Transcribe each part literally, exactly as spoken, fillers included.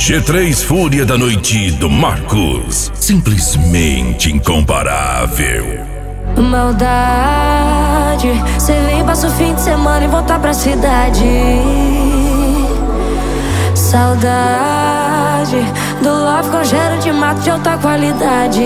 G três Fúria da Noite do Marcos. Simplesmente incomparável. Maldade, cê vem, passa o fim de semana e voltar pra cidade. Saudade do love com cheiro de mato de alta qualidade.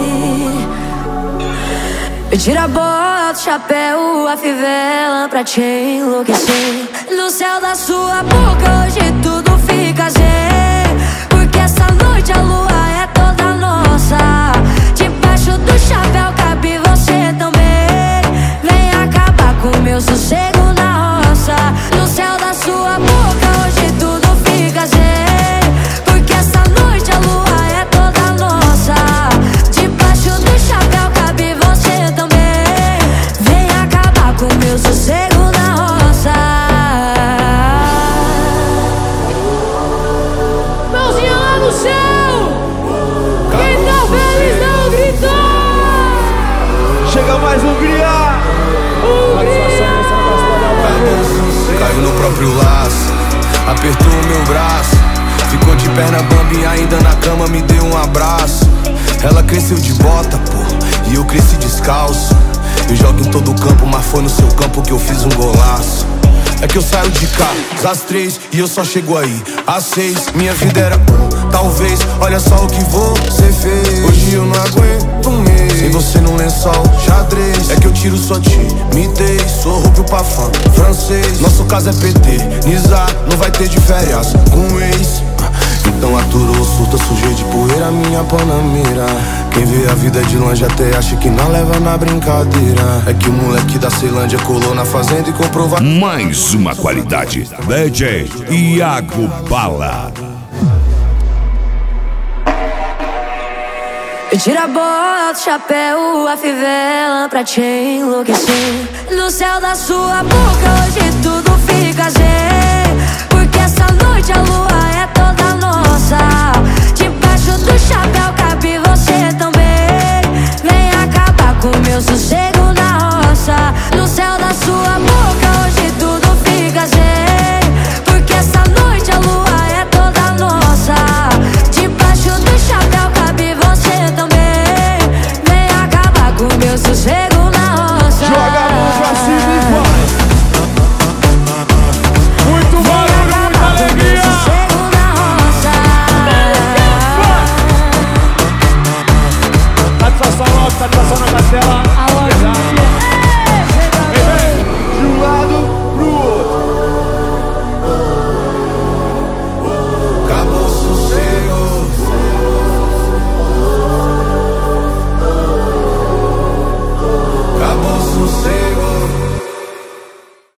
Me tira a bota, o chapéu, a fivela pra te enlouquecer. No céu da sua boca hoje tudo fica zen, porque essa noite a lua é toda nossa. Debaixo do chapéu cabe você também. Vem acabar com o meu sossego na roça. No céu da sua boca hoje tudo fica zen, porque essa noite a lua é toda nossa. Debaixo do chapéu cabe você também. Vem acabar com o meu sossego na roça. Mãozinha lá no céu, quem tá feliz não gritou. Chega mais Hungria. Caiu no próprio laço, apertou o meu braço, ficou de perna bamba e ainda na cama me deu um abraço. Ela cresceu de bota, pô, e eu cresci descalço. Eu jogo em todo o campo, mas foi no seu campo que eu fiz um golaço. É que eu saio de cá às três e eu só chego aí às seis. Minha vida era um, talvez, olha só o que você fez. Hoje eu não aguento um mês sem você no lençol, xadrez. É que eu tiro sua timidez, sou rubio pra fã, francês. Nosso caso é P T, Nizar, não vai ter de férias com ex. Então aturou, surta, sujei de poeira minha panamera. Quem vê a vida de longe até acha que não leva na brincadeira. É que o moleque da Ceilândia colou na fazenda e comprou va... Mais uma qualidade. D J Iago Bala. Me tira a bota, o chapéu, a fivela pra te enlouquecer. No céu da sua boca hoje tudo fica zen, porque essa noite a lua é toda nossa. Debaixo do chapéu cabe você também. Vem acabar com o meu sossego na